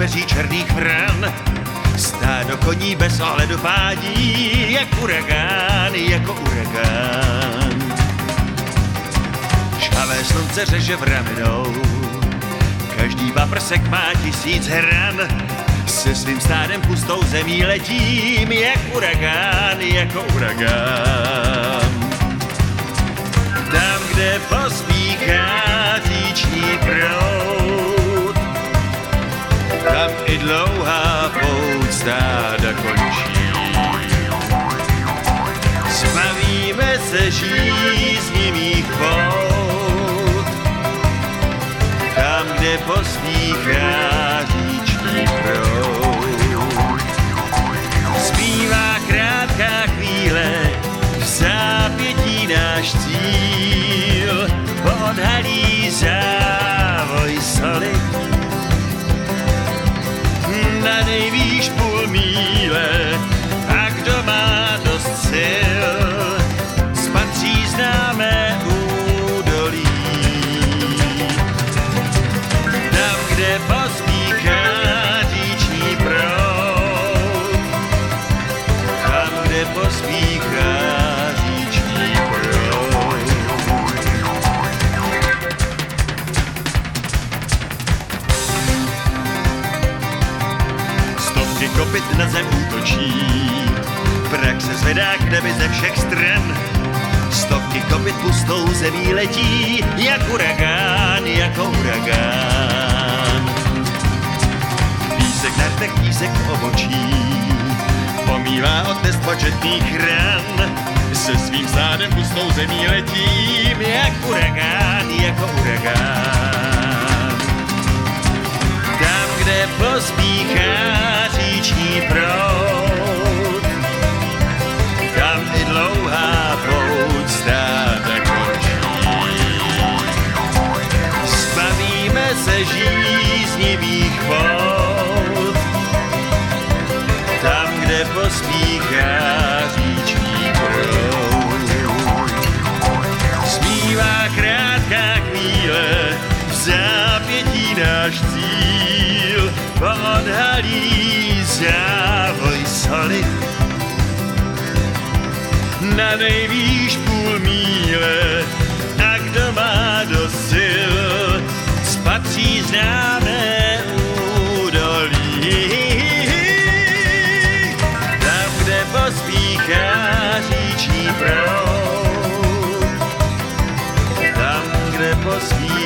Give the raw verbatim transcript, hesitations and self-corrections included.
peří černých vran. Stádo koní bez ohledu pádí, jak uragán, jako uragán. Žhavé slunce řeže v ramenou, každý paprsek má tisíc hran. Se svým stádem pustou zemí letím, jak uragán, jako uragán. Tam, kde pospíchá říční proud, tam i dlouhá pouť stáda končí. Zbavíme se žíznivých pout, tam, kde pospíchá říční proud. Zbývá krátká chvíle, v zápětí náš cíl odhalí závoj soli. Na nejvýš půl míle, a kdo má dost sil, spatří známé údolí. Tam, kde pospíchá říční proud, tam, kde pospíchá říční proud. Stovky kopyt na zem útočí, prach se zvedá k nebi ze všech stran. Stovky kopyt pustou zemí letí, jak uragán, jako uragán. Písek na rtech, písek v obočí, pomývá od nespočetných ran. Se svým stádem pustou zemí letím, jak uragán, jako uragán. Tam, kde pospíchá říční proud, tam i dlouhá pouť stáda končí. Zbavíme se žíznivých pout, tam, kde pospíchá říční proud. Zbývá krátká chvíle, v zápětí náš cíl odhalí závoj soli. Na nejvýš půl míle, a kdo má dost sil, spatří známé údolí. Tam, kde pospíchá říční proud, tam, kde pospíchá